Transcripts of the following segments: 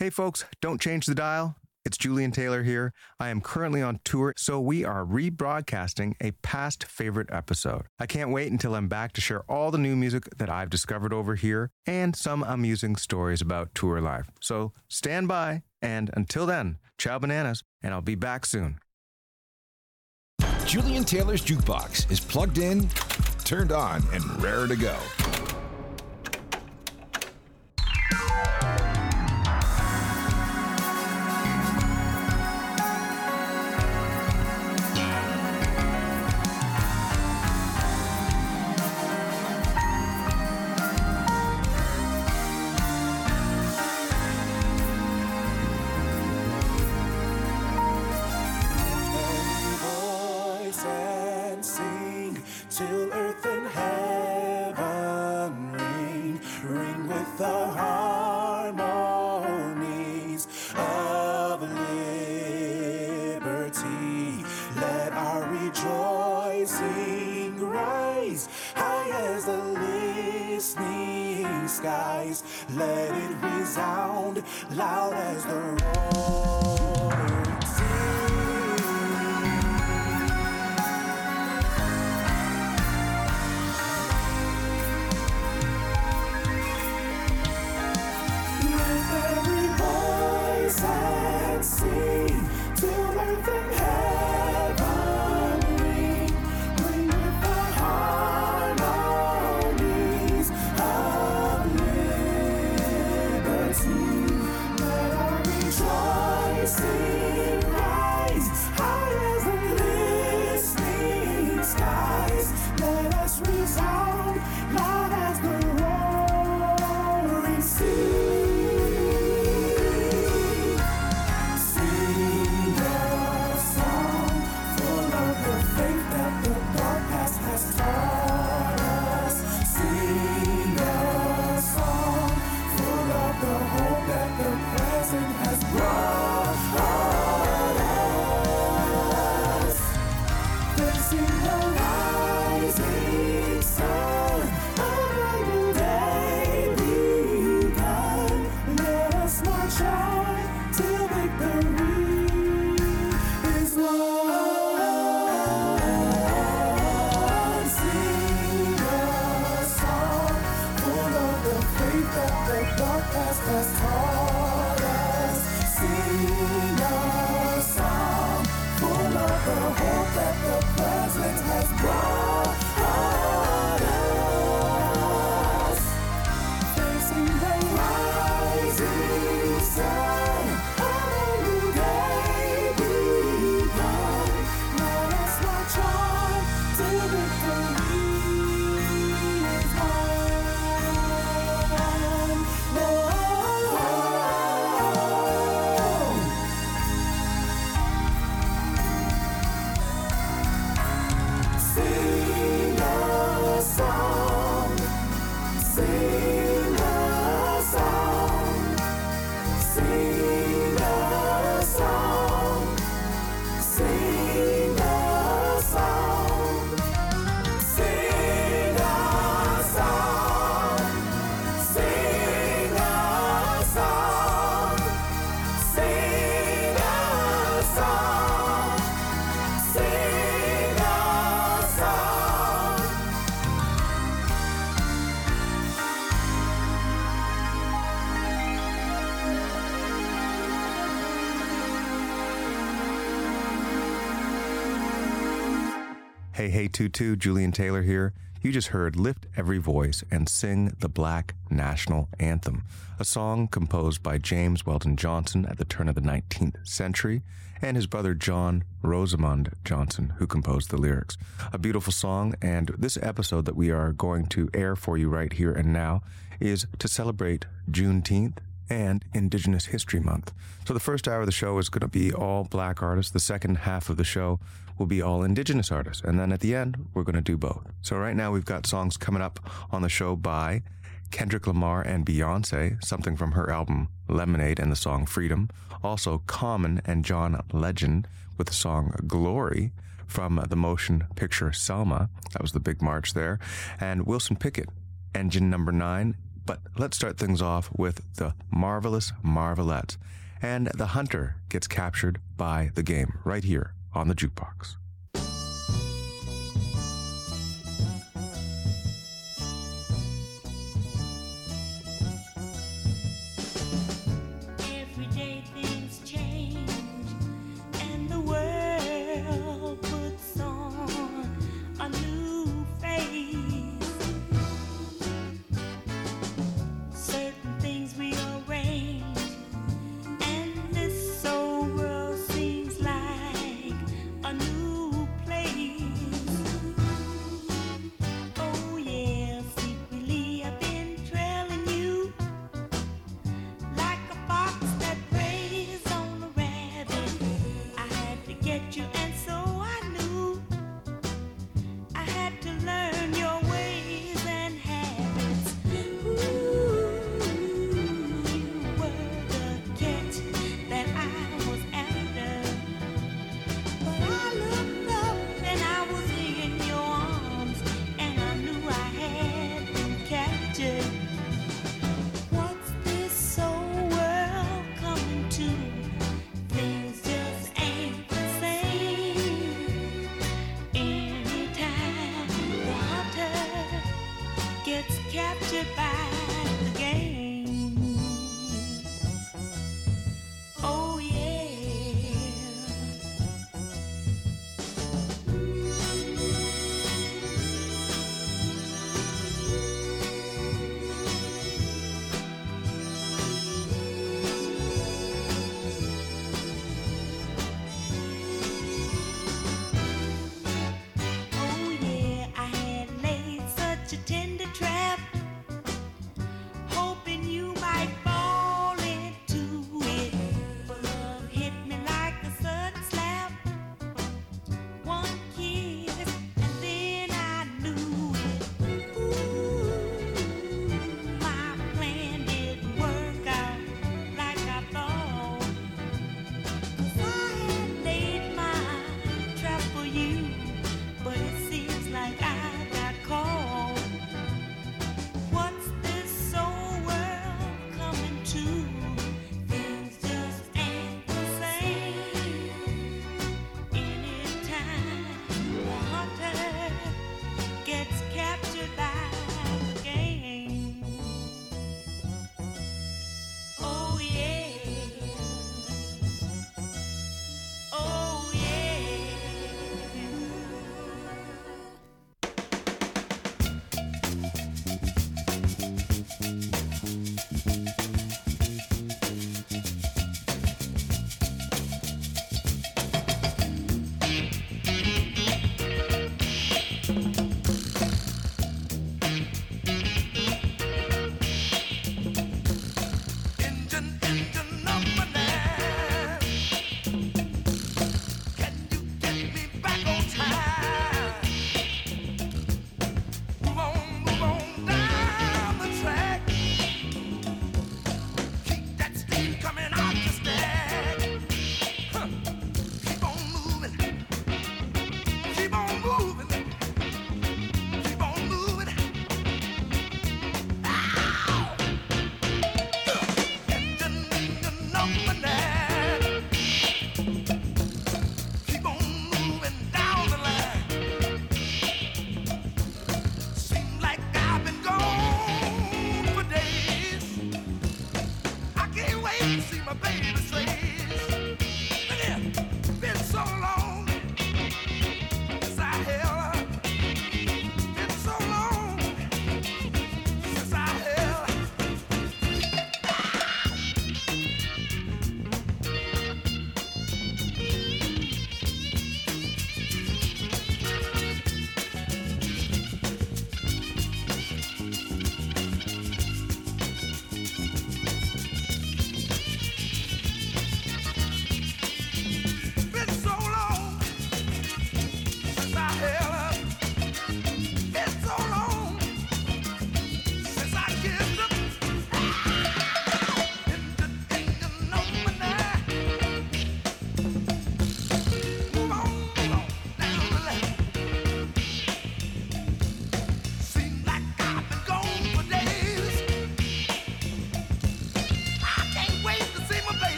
Hey folks, don't change the dial. It's Julian Taylor here. I am currently on tour, so we are rebroadcasting a past favorite episode. I can't wait until I'm back to share all the new music that I've discovered over here and some amusing stories about tour life. So stand by, and until then, ciao bananas, and I'll be back soon. Julian Taylor's Jukebox is plugged in, turned on, and raring to go. Let it resound loud as the roaring sea. Lift every voice and sing till earth and heaven ring. Ring with the harmonies of let our rejoicing rise high as the listening skies. Let us resound loud as the roaring sea. Sing a song full of the faith that the dark past has taught us. Sing a song full of the hope that the present has brought us. Facing the rising sun, a new day begun. Let us march on till victory is won. Sing a song full of the faith that the dark past has taught us. Sing a song full of the hope that the present has brought us. Facing the rising sun, a new day begun. Let us march on till victory is won. Sing a song, sing a song, sing a song, sing a song, sing a song, sing a song, sing a song, sing a song. Hey, Tutu, Julian Taylor here. You just heard Lift Every Voice and Sing the Black National Anthem, a song composed by James Weldon Johnson at the turn of the 19th century and his brother John Rosamond Johnson, who composed the lyrics. A beautiful song, and this episode that we are going to air for you right here and now is to celebrate Juneteenth and Indigenous History Month. So the first hour of the show is going to be all black artists. The second half of the show will be all Indigenous artists. And then at the end, we're going to do both. So right now we've got songs coming up on the show by Kendrick Lamar and Beyonce, something from her album Lemonade and the song Freedom. Also Common and John Legend with the song Glory from the motion picture Selma. That was the big march there. And Wilson Pickett, Engine Number 9, But let's start things off with the Marvelous Marvelettes. And the hunter gets captured by the game right here on the jukebox. Every day things change and the world puts on a new face. Certain things rearrange and this old world seems like a new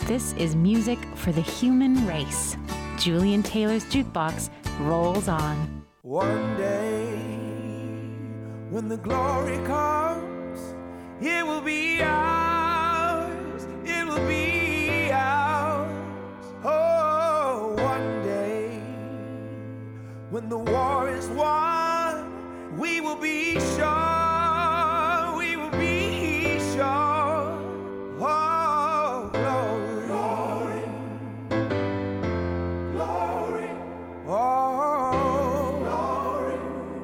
This is music for the human race. Julian Taylor's Jukebox rolls on. One day, when the glory comes, it will be ours. It will be ours. Oh, one day, when the war is won, we will be sure. We will be sure. Oh, glory, glory, glory. Oh, glory,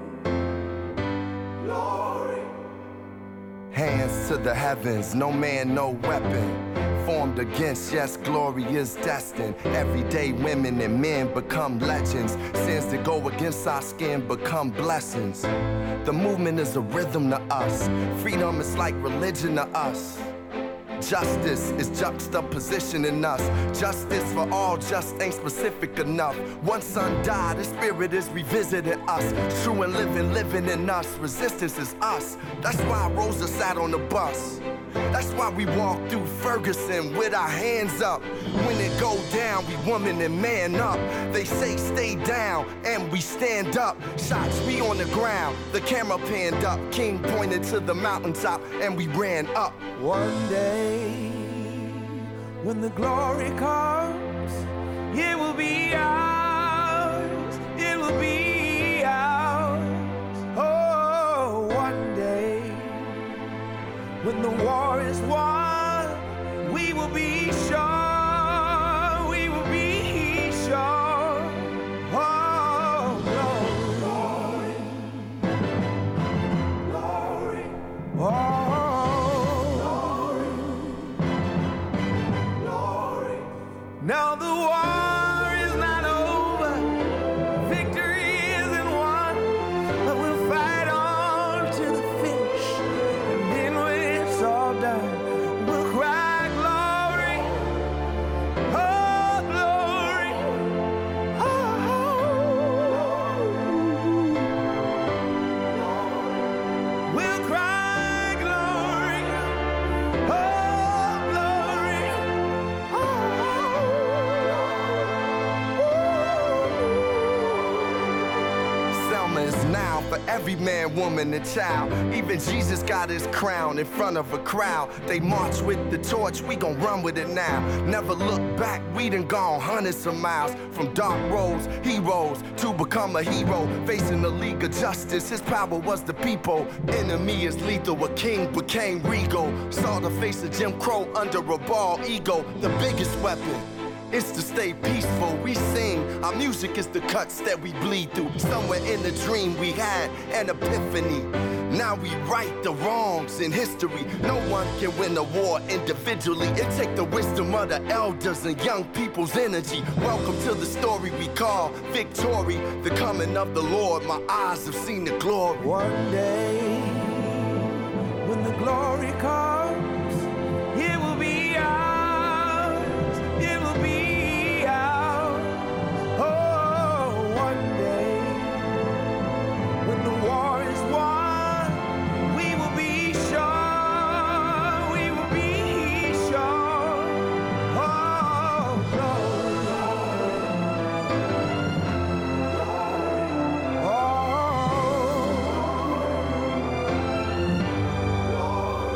glory. Hands to the heavens, no man, no weapon formed against, yes, glory is destined. Everyday women and men become legends. Sins that go against our skin become blessings. The movement is a rhythm to us. Freedom is like religion to us. Justice is juxtaposition in us. Justice for all just ain't specific enough. One son died, the spirit is revisiting us. True and living in us. Resistance is us. That's why Rosa sat on the bus. That's why we walk through Ferguson with our hands up. When it go down, we woman and man up. They say stay down, and we stand up. Shots, we on the ground, the camera panned up. King pointed to the mountaintop, and we ran up. One day, when the glory comes, it will be ours. It will be ours. Oh, one day, when the war is won, we will be sure. We will be sure. Oh, glory, glory, glory. Oh. Now the war is not over, victory isn't won, but we'll fight on to the finish, and then when it's all done, we'll cry glory, oh glory, oh, we'll cry glory, oh glory, oh. Selma is now for every man, woman, and child. Even Jesus got his crown in front of a crowd. They march with the torch, we gon' run with it now. Never look back, we done gone hundreds of miles. From dark roads, heroes, to become a hero. Facing the League of Justice, his power was the people. Enemy is lethal, a king became regal. Saw the face of Jim Crow under a bald ego. The biggest weapon is to stay peaceful. We sing, our music is the cuts that we bleed through. Somewhere in the dream we had an epiphany. Now we right the wrongs in history. No one can win a war individually. It take the wisdom of the elders and young people's energy. Welcome to the story we call victory. The coming of the Lord, my eyes have seen the glory. One day, when the glory comes, it will be ours. It will be ours. Oh, one day, when the war is won, we will be sure. We will be sure. Oh, glory. Oh,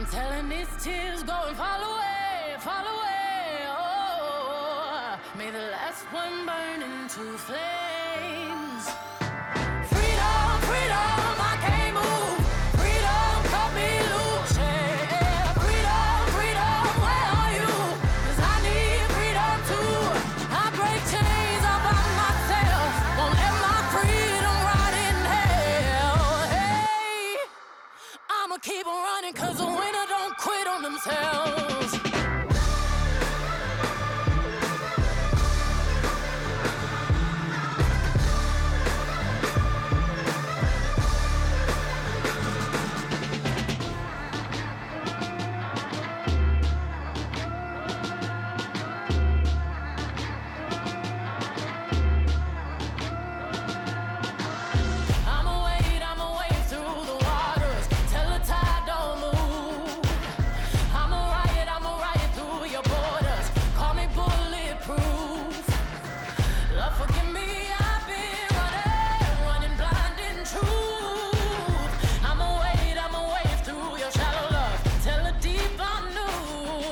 telling these tears go and fall away, fall away. Oh, may the last one burn into flames. Freedom, freedom, I can't move. Freedom, cut me loose. Yeah. Freedom, freedom, where are you? 'Cause I need freedom too. I break chains all by myself. Won't let my freedom rot in hell. Hey, I'ma keep on running 'cause the winner don't quit on themselves. I'ma wade through the waters till the tide don't move. I'ma ride through your borders. Call me bulletproof. Lord, forgive me, I've been running blind in truth. I'ma wade through your shallow love till the deep unknown.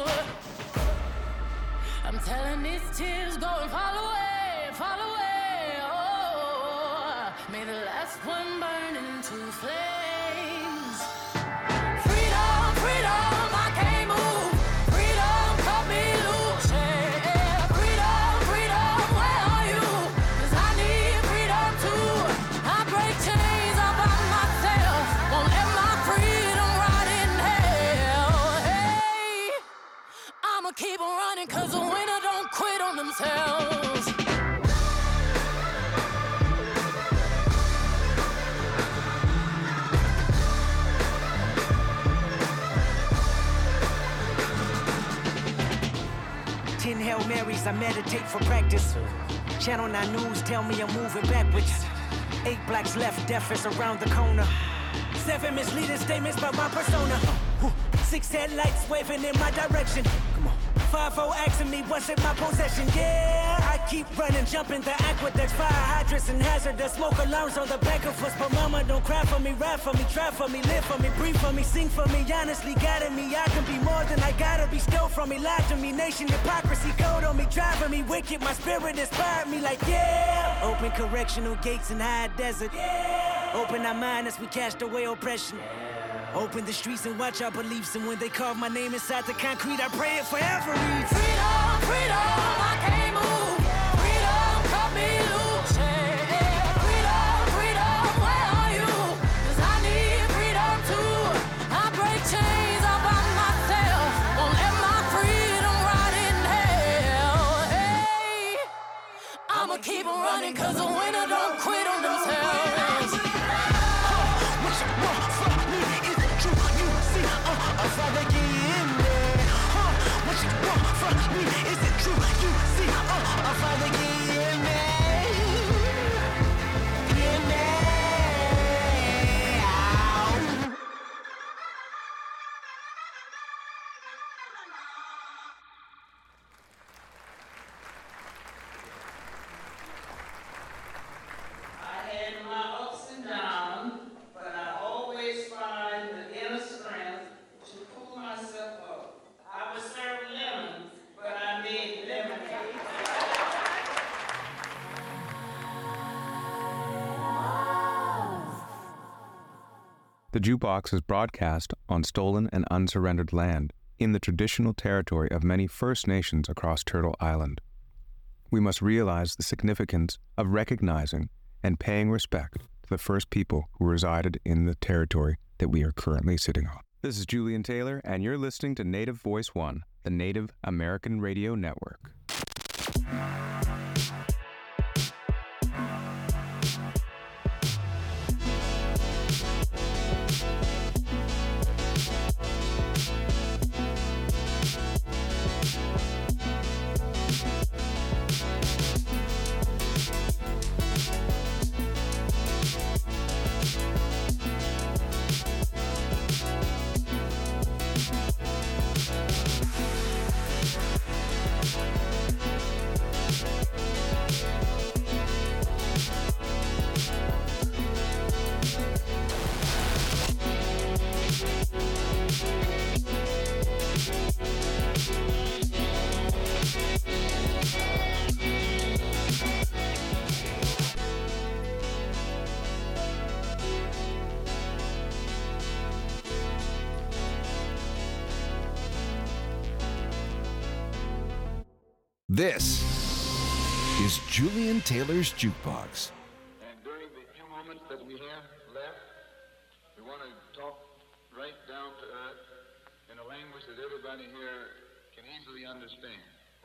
I'm telling these tears go and fall away, fall away. Oh, may the last one burn into flames. Freedom, freedom, I can't move. Freedom, cut me loose. Yeah. Freedom, freedom, where are you? 'Cause I need freedom too. I break chains all by myself. Won't let my freedom rot in hell. Hey, I'ma keep on running 'cause the winner don't quit on themselves. Ten Hail Marys, I meditate for practice. Channel 9 News tell me I'm moving backwards. 8 blacks left, death is around the corner. 7 misleading statements about my persona. 6 headlights waving in my direction. Come on. 5-0 asking me what's in my possession. Yeah, I keep running, jumping the aqueducts, fire hydrants and hazardous smoke alarms on the back of us. But mama, don't cry for me, rap for me, try for me, live for me, breathe for me, sing for me. Honestly, guiding me, I can be more than I gotta be. Stole from me, lied to me, nation hypocrisy, code on me, driving me wicked. My spirit inspired me like yeah. Open correctional gates in high desert. Yeah. Open our mind as we cast away oppression. Open the streets and watch our beliefs. And when they carve my name inside the concrete, I pray it forever reads. Freedom, freedom, I can't move. Freedom, cut me loose. Yeah. Freedom, freedom, where are you? 'Cause I need freedom too. I break chains all by myself. Won't let my freedom rot in hell. Hey, I'ma keep on running 'cause the winner don't quit on themselves. What you want from me? Is it true? You see, Father, give me. What you want from me? Is it true? You see, Father, give me. Give me. I had my ups and downs, but I always find the inner strength to pull myself up. I would serve lemons, but I made lemonade. The Jukebox is broadcast on stolen and unsurrendered land in the traditional territory of many First Nations across Turtle Island. We must realize the significance of recognizing and paying respect to the first people who resided in the territory that we are currently sitting on. This is Julian Taylor, and you're listening to Native Voice One, the Native American Radio Network. This is Julian Taylor's Jukebox. And during the few moments that we have left, we want to talk right down to earth in a language that everybody here can easily understand.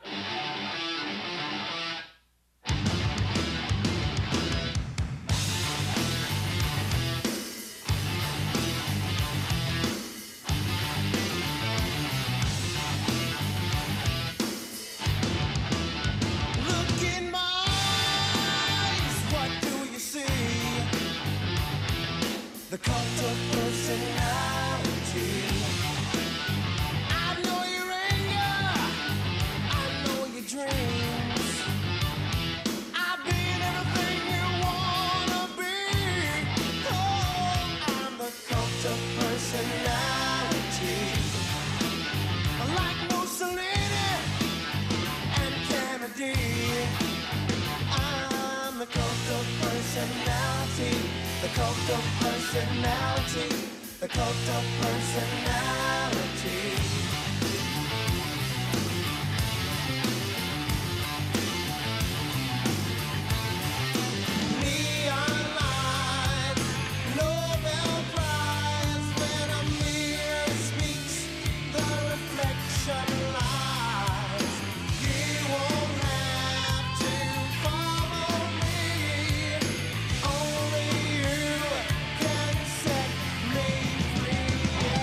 The cult of personality. I know your anger, I know your dreams. I've been everything you wanna be. Oh, I'm the cult of personality. Like Mussolini and Kennedy, I'm the cult of personality. The cult of personality, the cult of personality. Neon lights, Nobel Prize, when a mirror speaks, the reflection lies. You won't have to follow me, only set me free.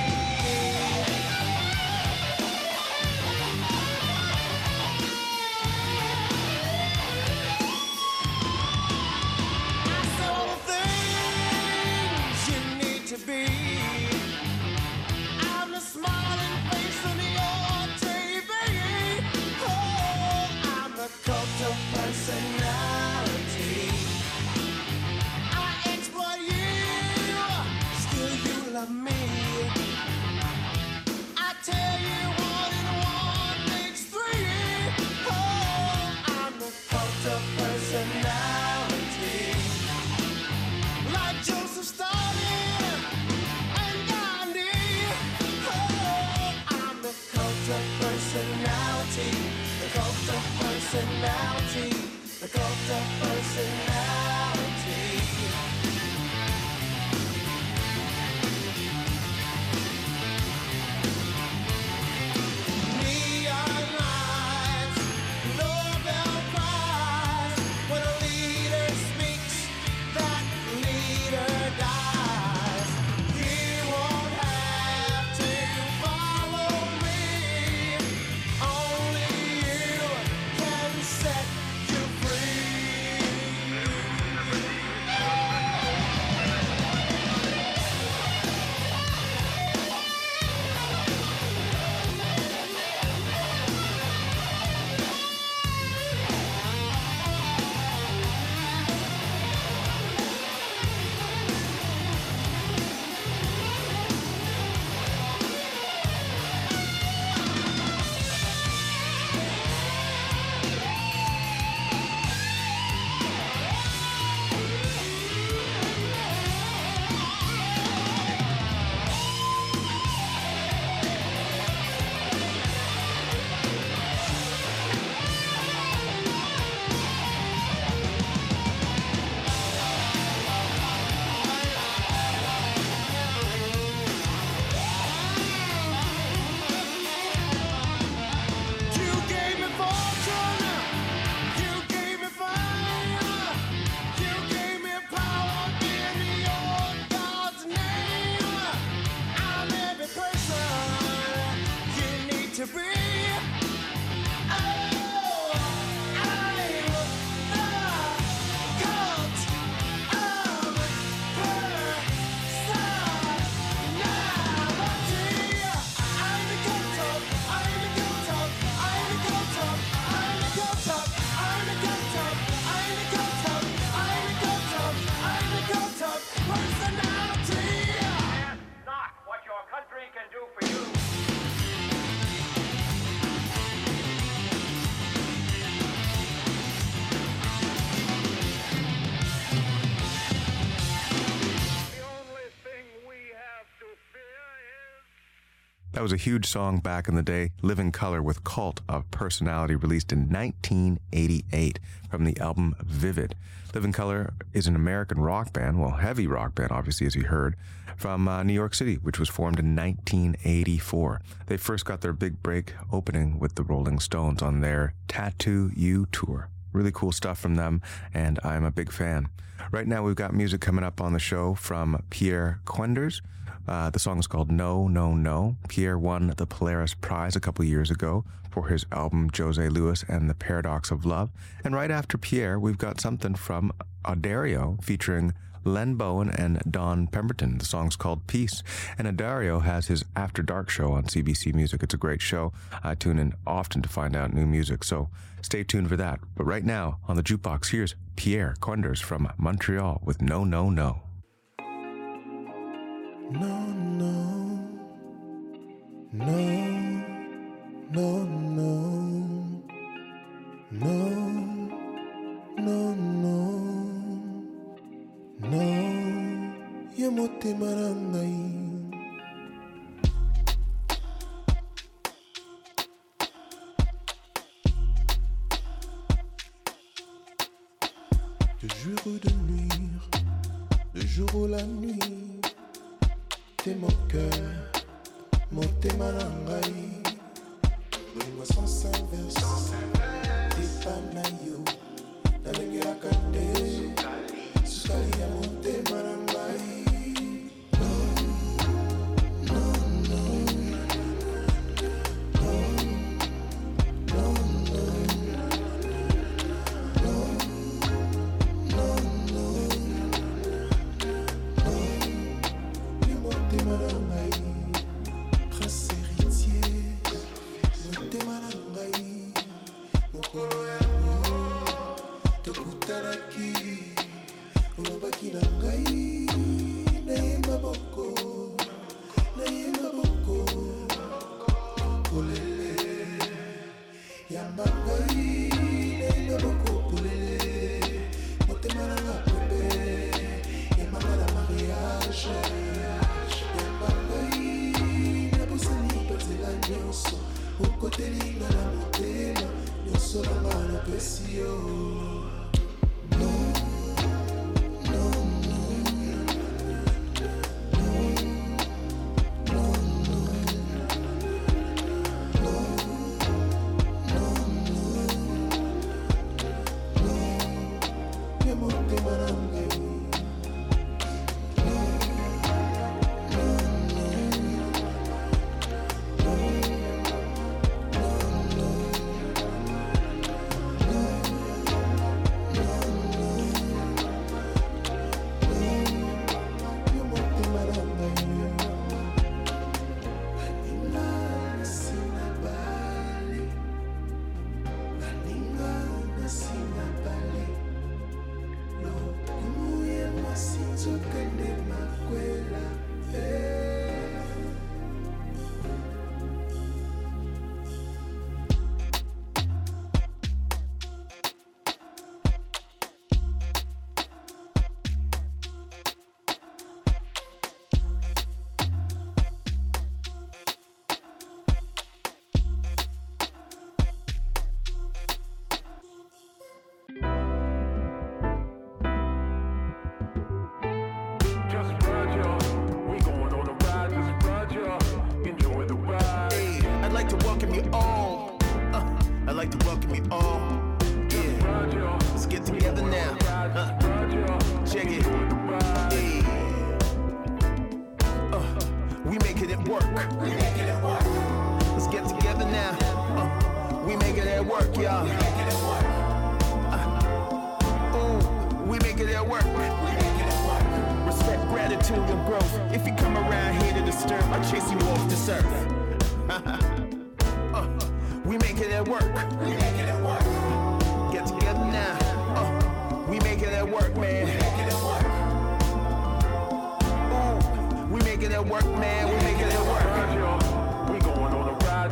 personality, the cult of personality. Neon lights, Nobel Prize. When a leader speaks, that leader dies. You won't have to follow me. Only you can set you free. You gave me fortune, you gave me fame, you gave me power in your God's name. I'm every person you need to be. Oh, I'm the cult of personality. I'm the cult of, I'm the cult of, I'm the cult of, I'm the cult of, I'm the cult of, I'm the cult of, I'm the cult of, I'm the cult of personality. Ask not what your country can do for you. The only thing we have to fear is That was a huge song back in the day, Living Color with Cult of Personality, released in 1988 from the album Vivid. Living Color is an American rock band, well, heavy rock band, obviously, as you heard, from New York City, which was formed in 1984. They first got their big break opening with the Rolling Stones on their Tattoo You tour. Really cool stuff from them, and I'm a big fan. Right now, we've got music coming up on the show from Pierre Quenders. The song is called No, No, No. Pierre won the Polaris Prize a couple years ago for his album Jose Luis and the Paradox of Love. And right after Pierre, we've got something from Addario featuring Len Bowen and Don Pemberton. The song's called Peace. And Addario has his After Dark show on CBC Music. It's a great show. I tune in often to find out new music, so stay tuned for that. But right now, on the Jukebox, here's Pierre Quenders from Montreal with No, No, No. No, no, no, no, no, no, no, no, no, ye motema na ngai. De jour ou de nuit, de jour ou la nuit. T'es mon cœur, mon thème à l'engaï. Donne-moi sans inverse. T'es pas naïo. La langue la cante. Sukali ya mon thème à l'engaï. Non, non, non. Non, non, non. Non, non. Prince héritier, mon témalangaï, mon koloyamo, te kutaraki, olobaki nangaï, nayemba boko, polele, yambangaï, nayemba boko, polele, mon témalanga pepe, yamanga la mariage. Ukotelinga na motema nyonso na nga na pesi yo.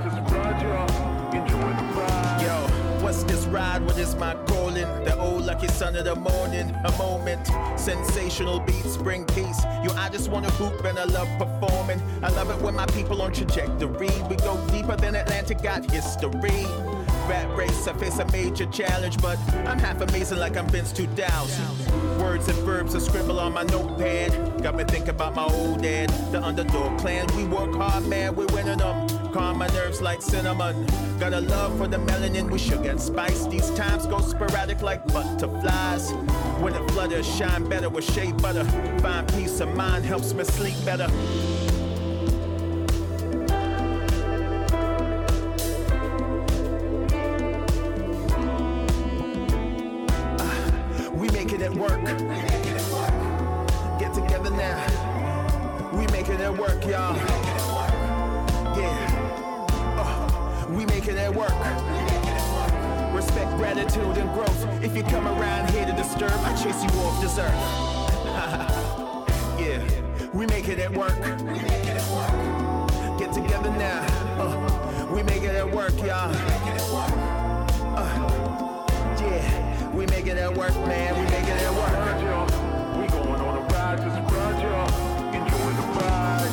What's this ride? What is my calling? The old lucky sun of the morning, a moment. Sensational beats bring peace. I just wanna hoop and I love performing. I love it when my people on trajectory. We go deeper than Atlantic got history. Rap race, I face a major challenge, but I'm half amazing like I'm Vince 2000. Words and verbs I scribble on my notepad. Got me thinking about my old dad, the underdog clan. We work hard, man, we're winning them. Calm my nerves like cinnamon. Got a love for the melanin with sugar and spice. These times go sporadic like butterflies. When it flutters, shine better with shea butter. Find peace of mind, helps me sleep better. We making it work. Get together now. We making it work, y'all. Yeah. We making it work. Respect, gratitude, and growth. If you come around here to disturb, I chase you off dessert. Yeah, we making it work. Get together now. We making it work, y'all. Yeah, we making it work, man. We making it work. We going on a ride, just ride, y'all. Enjoy the ride.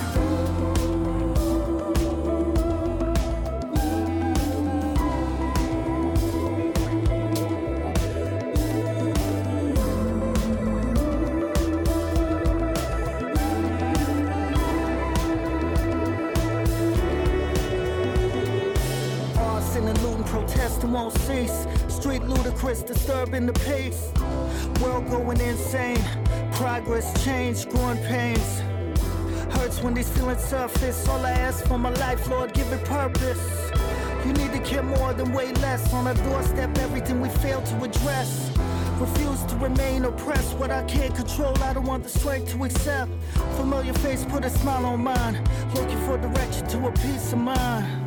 Protesting won't cease. Street ludicrous, disturbing the peace. World going insane. Progress, change, growing pains. Hurts when these feelings surface. All I ask for my life, Lord, give it purpose. You need to care more than way less. On our doorstep, everything we fail to address. Refuse to remain oppressed. What I can't control, I don't want the strength to accept. Familiar face, put a smile on mine. Looking for direction to a peace of mind.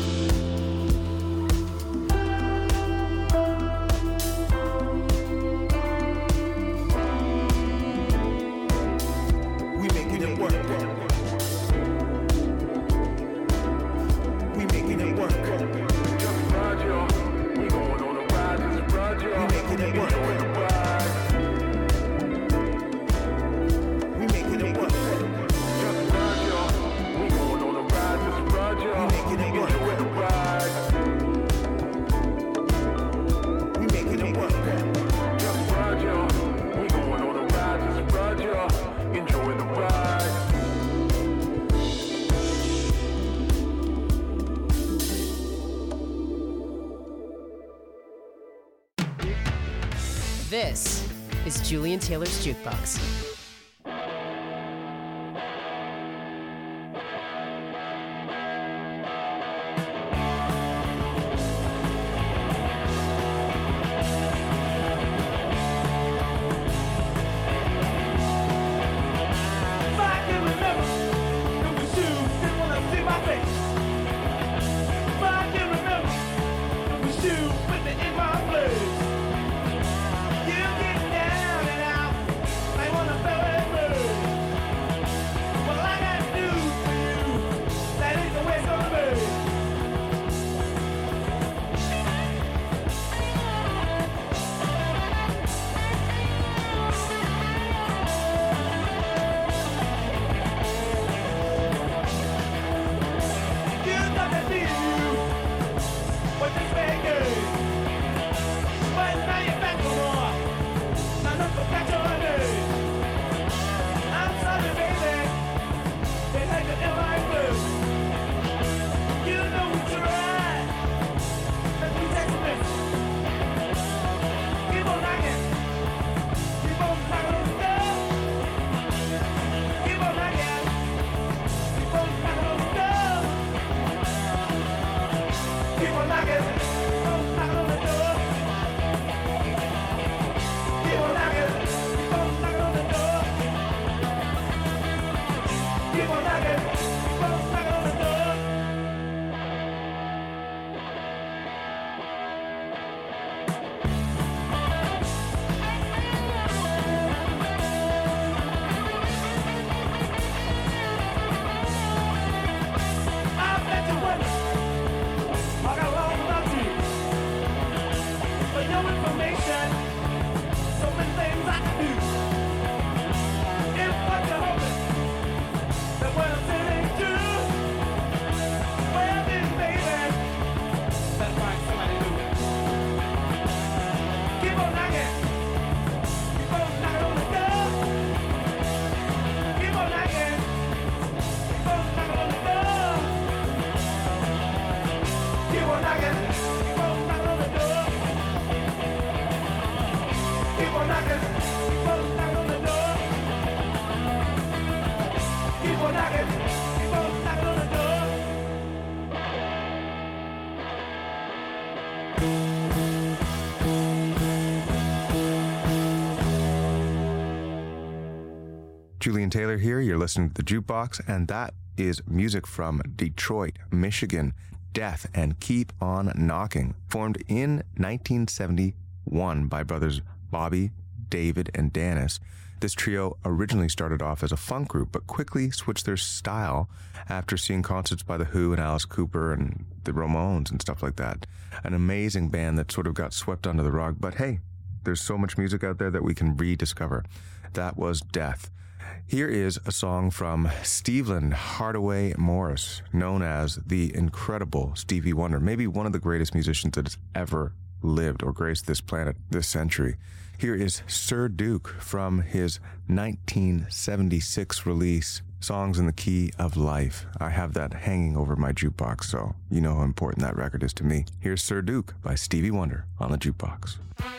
This is Julian Taylor's Jukebox. You get down and out. I wanna Julian Taylor here. You're listening to The Jukebox, and that is music from Detroit, Michigan. Death and Keep on Knocking, formed in 1971 by brothers Bobby, David, and Dennis. This trio originally started off as a funk group, but quickly switched their style after seeing concerts by The Who and Alice Cooper and the Ramones and stuff like that. An amazing band that sort of got swept under the rug, but hey, there's so much music out there that we can rediscover. That was Death. Here is a song from Stevland Hardaway Morris, known as the incredible Stevie Wonder, maybe one of the greatest musicians that has ever lived or graced this planet this century. Here is Sir Duke from his 1976 release, Songs in the Key of Life. I have that hanging over my jukebox, so you know how important that record is to me. Here's Sir Duke by Stevie Wonder on the Jukebox.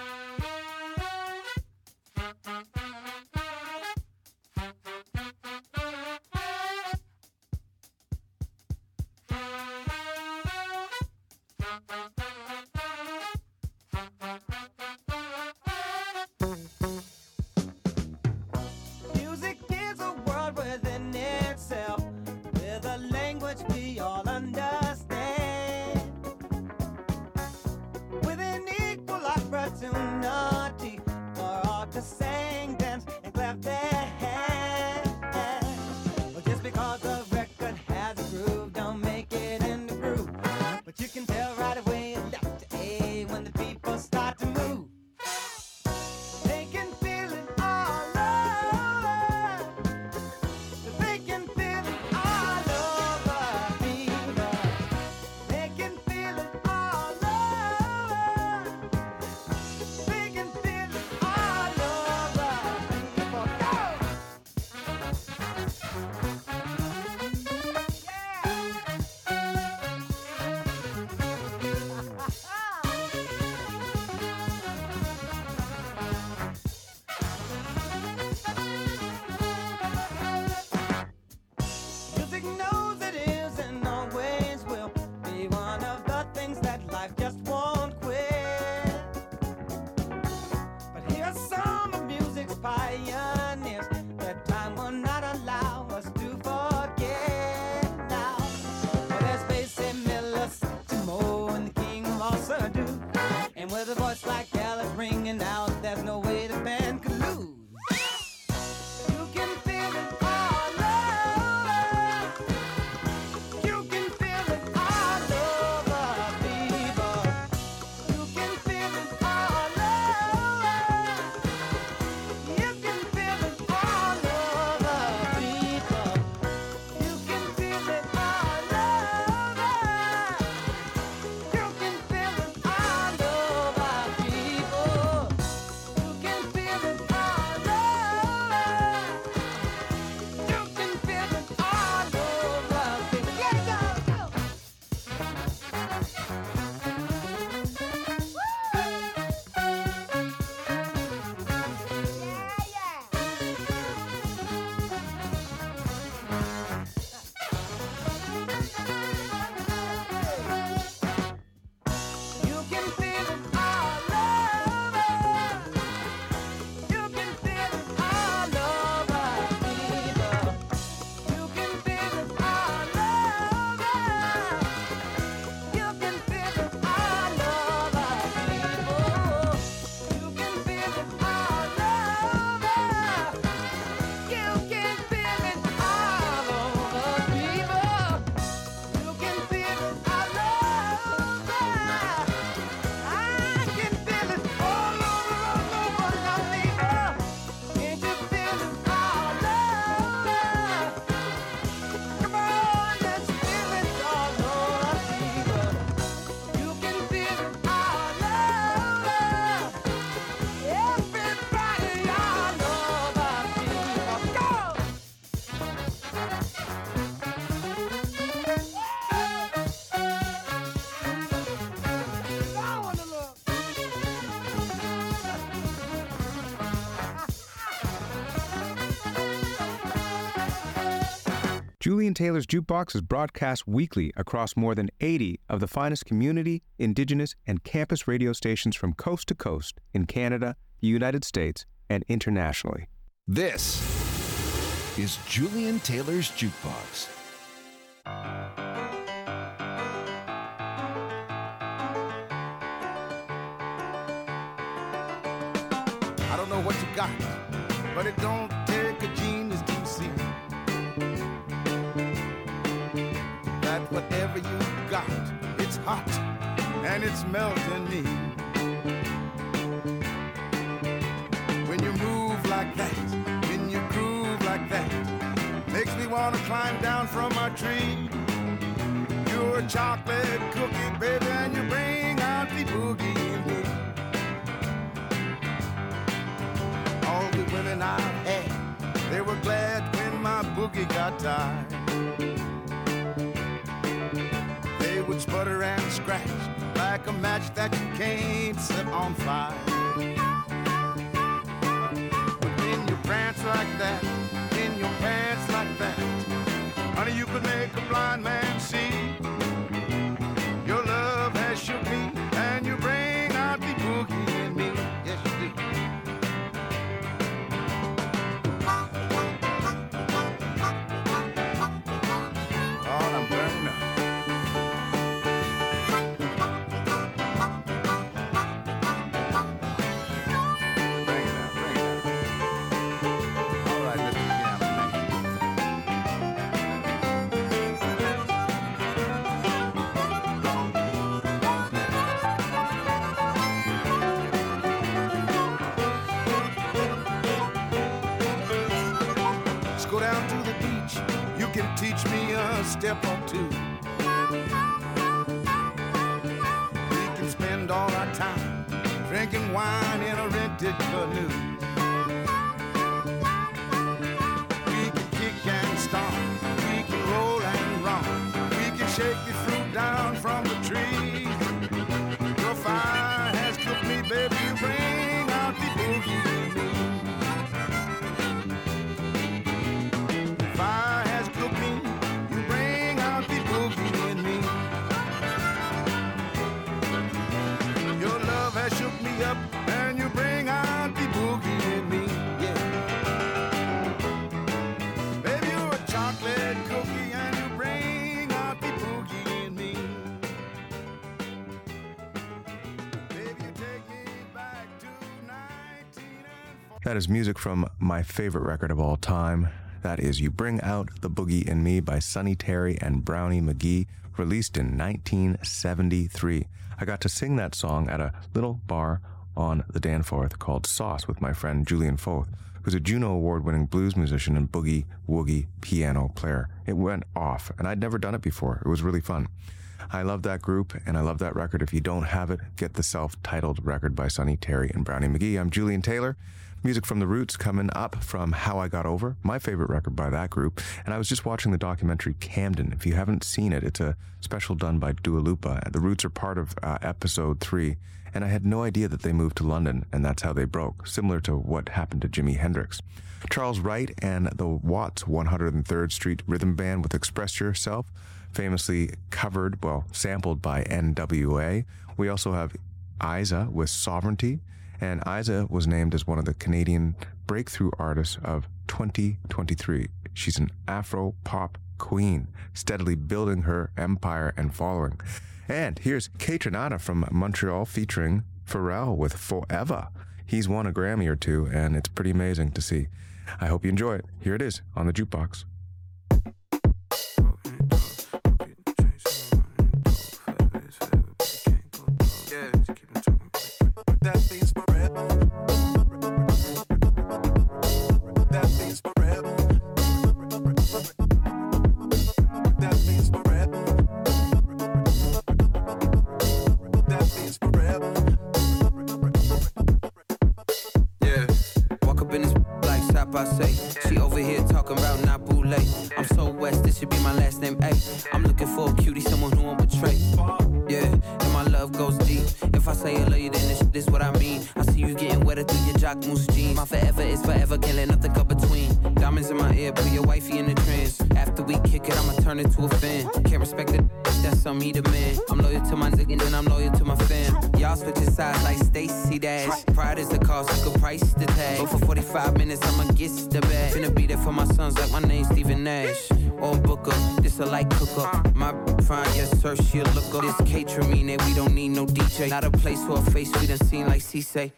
Julian Taylor's Jukebox is broadcast weekly across more than 80 of the finest community, indigenous, and campus radio stations from coast to coast in Canada, the United States, and internationally. This is Julian Taylor's Jukebox. I don't know what you got, but it don't take a genius to see that whatever you got, it's hot and it's melting me. When you move like that, when you groove like that, makes me want to climb down from my tree. You're a chocolate cookie, baby, and you bring out the boogie in me. All the women I've had, they were glad when my boogie got tired. They would sputter and scratch like a match that you can't set on fire. But when you prance like that, in your pants like that, honey, you could make a blind man see. Your love has shook me, and you bring out the boogie in me. Yes, you do. Oh, I'm burning up. Bring it out, bring it out. All right, let's begin. Let's go down to the beach. You can teach me a step or two. We can spend all our time drinking wine in a rented canoe. We can kick and stomp. We can roll and romp. We can shake the fruit down from the tree. Your fire has cooked me, baby. You bring out the boogie in me. Fire has cooked me. You bring out the boogie in me. Your love has shook me up, and you bring out the boogie in me. Yeah. Baby, you're a chocolate cookie, and you bring out the boogie in me. Baby, you take me back to 1940. That is music from my favorite record of all time. That is You Bring Out the Boogie in Me by Sonny Terry and Brownie McGhee, released in 1973. I got to sing that song at a little bar on the Danforth called Sauce with my friend Julian Foth, who's a Juno Award-winning blues musician and boogie-woogie piano player. It went off, and I'd never done it before. It was really fun. I love that group, and I love that record. If you don't have it, get the self-titled record by Sonny Terry and Brownie McGhee. I'm Julian Taylor. Music from The Roots coming up from How I Got Over, my favorite record by that group. And I was just watching the documentary Camden. If you haven't seen it, it's a special done by Dua Lipa. The Roots are part of episode 3. And I had no idea that they moved to London, and that's how they broke, similar to what happened to Jimi Hendrix. Charles Wright and the Watts 103rd Street Rhythm Band with Express Yourself, famously covered, well, sampled by NWA. We also have Isa with Sovereignty. And Isa was named as one of the Canadian breakthrough artists of 2023. She's an Afro-pop queen, steadily building her empire and following. And here's Kaytranada from Montreal featuring Pharrell with Forever. He's won a Grammy or two, and it's pretty amazing to see. I hope you enjoy it. Here it is on the Jukebox. Diamonds in my ear, put your wifey in the trance. After we kick it, I'ma turn it to a fan. Can't respect it, that's on me, the man. I'm loyal to my nigga, and I'm loyal to my fam. Y'all switching sides like Stacey Dash. Pride is the cost, you can price the tag. But for 45 minutes, I'ma get the bag. Finna be there for my sons like my name's Stephen Nash. Or Booker, this a light cook up. My fine, yes sir, she'll look up. This catering mean that we don't need no DJ. Not a place for a face we done seen like C-Say.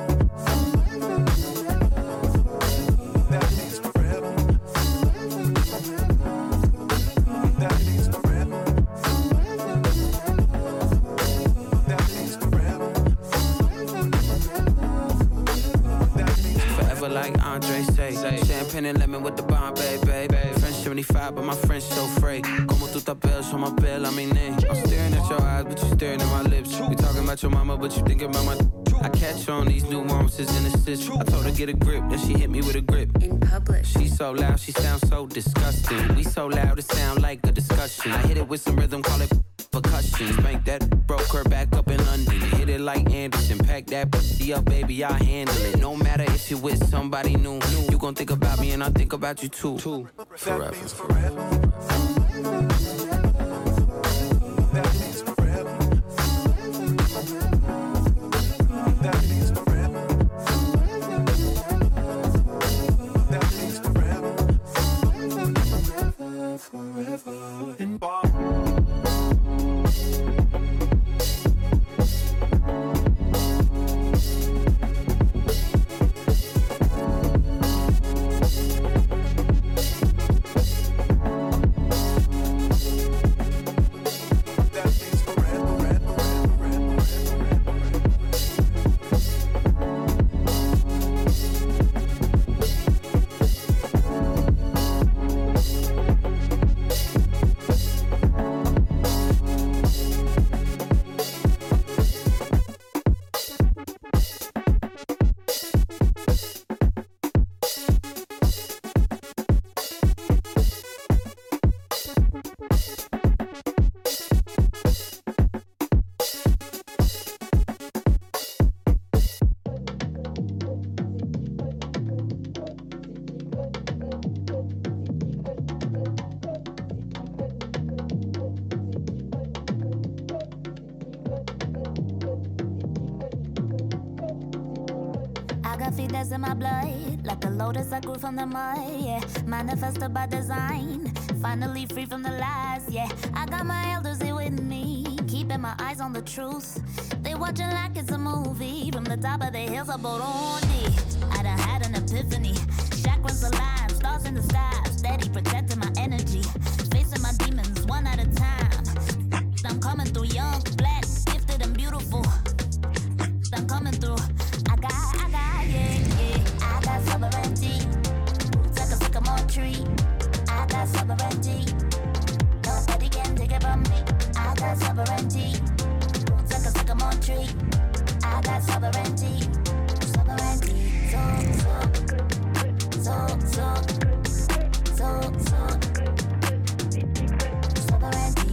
Like Andre say, champagne and lemon with the Bombay, baby. French 75, but my French so free. Como tu tapel, show my pill, I mean name. I'm staring at your eyes, but you staring at my lips. We talking about your mama, but you thinking about my. I catch on these nuances in the system. I told her get a grip, then she hit me with a grip. In public. She so loud, she sounds so disgusting. We so loud, it sound like a discussion. I hit it with some rhythm, call it percussion. Spank that, broke her back up in London. Hit it like Anderson, pack that pussy up, baby, I handle it. No matter if you're with somebody new, you gon' think about me and I think about you too. Forever. Fetus in my blood, like a lotus I grew from the mud, yeah. Manifested by design, finally free from the lies, yeah. I got my elders here with me, keeping my eyes on the truth. They watching like it's a movie, from the top of the hills of Burundi. I done had an epiphany, chakras aligned, stars in the sky, steady protecting my energy, facing my demons one at a time. I'm coming through young, black, gifted and beautiful. I'm coming through. I got, yeah. I got sovereignty. Roots like a sycamore tree. I got sovereignty. Nobody can take it from me. I got sovereignty. Roots like a sycamore tree. I got sovereignty. Sovereignty. So. Sovereignty.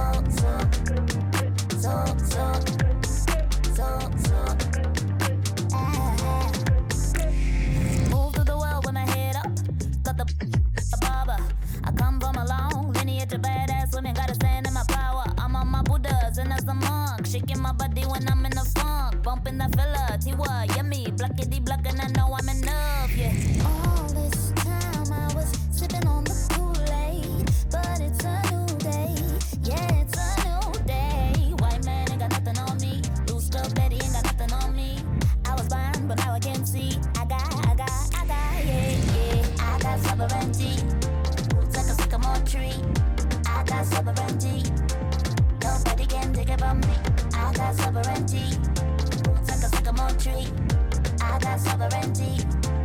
Move through the world with my head up. Got the barber. I come from a long lineage of badass women. Gotta stand in my power. I'm on my Buddhas and as a monk. Shaking my body when I'm in the funk. Bumping the fella. Tiwa, yummy. Blackity black and I know I'm enough, yeah. All this time I was sipping on the Kool-Aid. But it's a new day. Yeah, it's a new day. White man ain't got nothing on me. Loose little Betty ain't got nothing on me. I was blind, but now I can see. I got, yeah. I got sovereignty. Roots like a sycamore tree. I got sovereignty. Nobody can take it from me. I got sovereignty. Roots like a sycamore tree. I got sovereignty.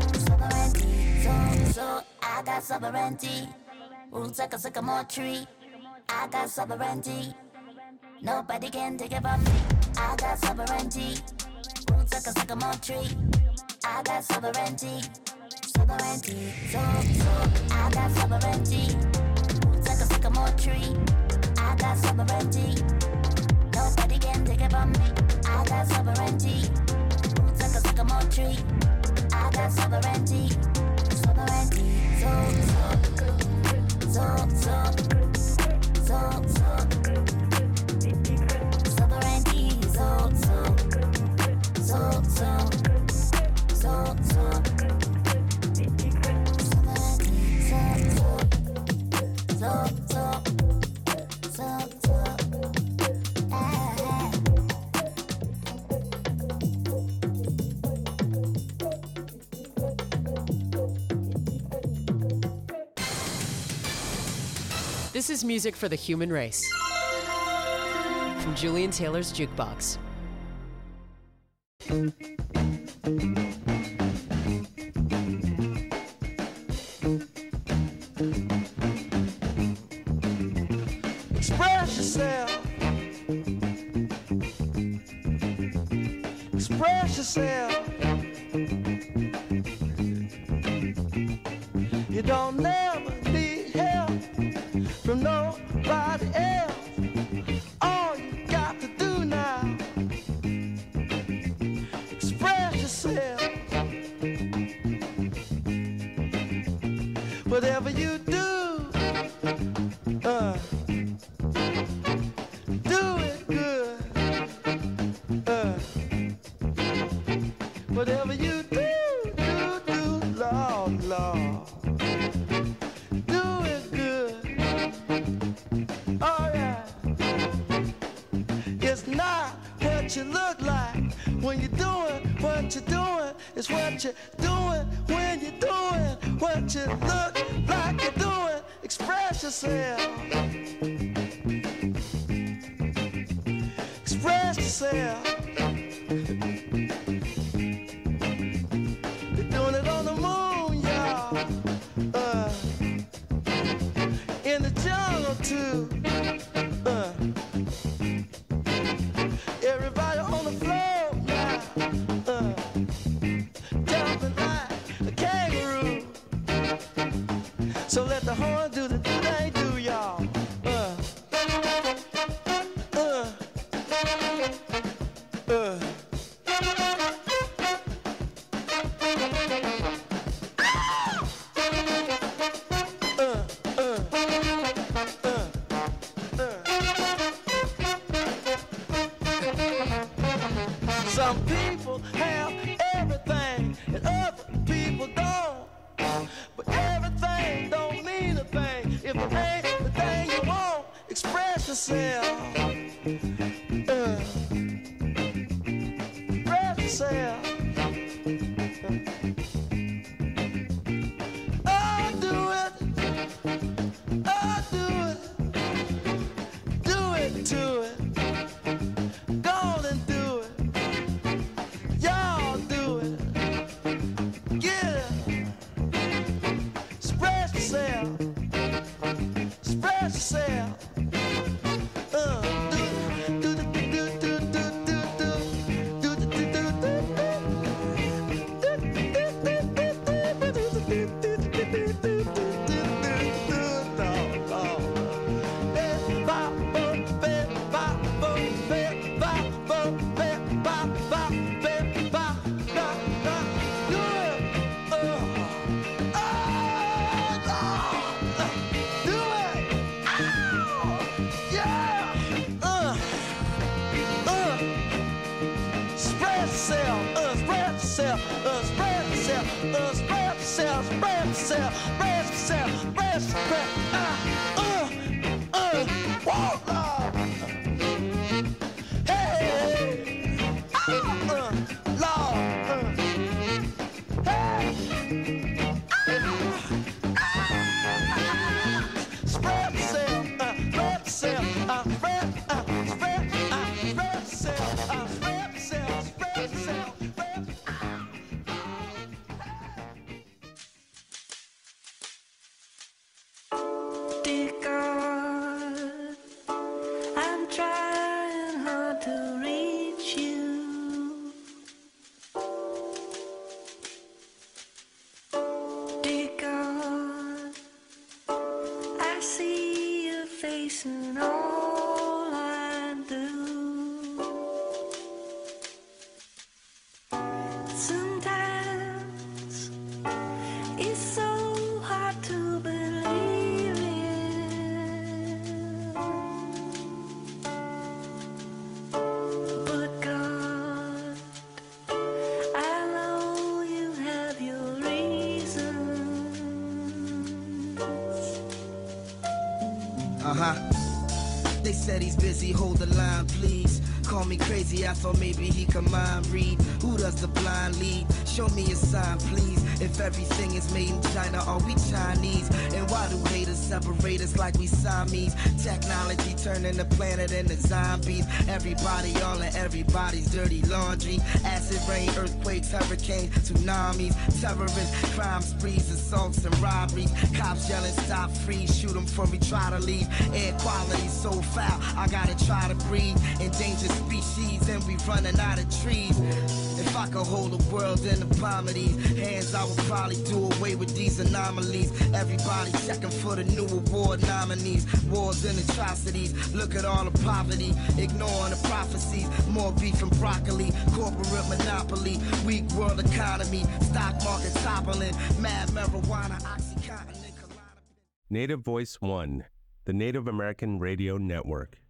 So, I got sovereignty. Roots like a sycamore tree. I got sovereignty. Nobody can take it from me. I got sovereignty. Roots like a sycamore tree. I got sovereignty. So, I got sovereignty. Roots like a sycamore tree. I got sovereignty. Nobody can take it from me. I got sovereignty. Roots like a sycamore tree. I got sovereignty. So, This is music for the human race. From Julian Taylor's Jukebox. Express yourself. Express yourself. You don't never need help from nobody else. All you got to do now, express yourself. Whatever you do, do it good. Whatever you do, Lord, Lord. Do it good. All right. It's not what you look like when you're doing what you're doing. It's what you're doing when you're doing what you look like you're doing. Express yourself. Express yourself. They're doing it on the moon, y'all. In the jungle too. Everybody on the floor now. Jumping like a kangaroo. So let the horn do the thing they do, y'all. Some people have everything and other people don't. But everything don't mean a thing if it ain't the thing you want. Express yourself. Express yourself. Oh, do it. Oh, do it. Do it to it. Go on and do it. Y'all do it. Get it. Express yourself. Express yourself. Sometimes it's so hard said he's busy, hold the line, please. Call me crazy, I thought maybe he could mind read. Who does the blind lead? Show me a sign, please. If everything is made in China, are we Chinese? And why do haters separate us like we Siamese? Technology turning the planet into zombies. Everybody all in everybody's dirty laundry. Acid rain, earthquakes, hurricanes, tsunamis. Terrorists, crime sprees, assaults and robberies. Cops yelling, stop, freeze, shoot them before we try to leave. Air quality so foul, I gotta try to breathe. Endangered species and we running out of trees. If I could hold the world in the palm of these hands, I would probably do away with these anomalies. Everybody checking for the new award nominees. Wars and atrocities, look at all the poverty. Ignoring the prophecies, more beef and broccoli. Corporate monopoly, weak world economy. Stock market toppling, mad marijuana, Oxycontin. Native Voice One, the Native American Radio Network.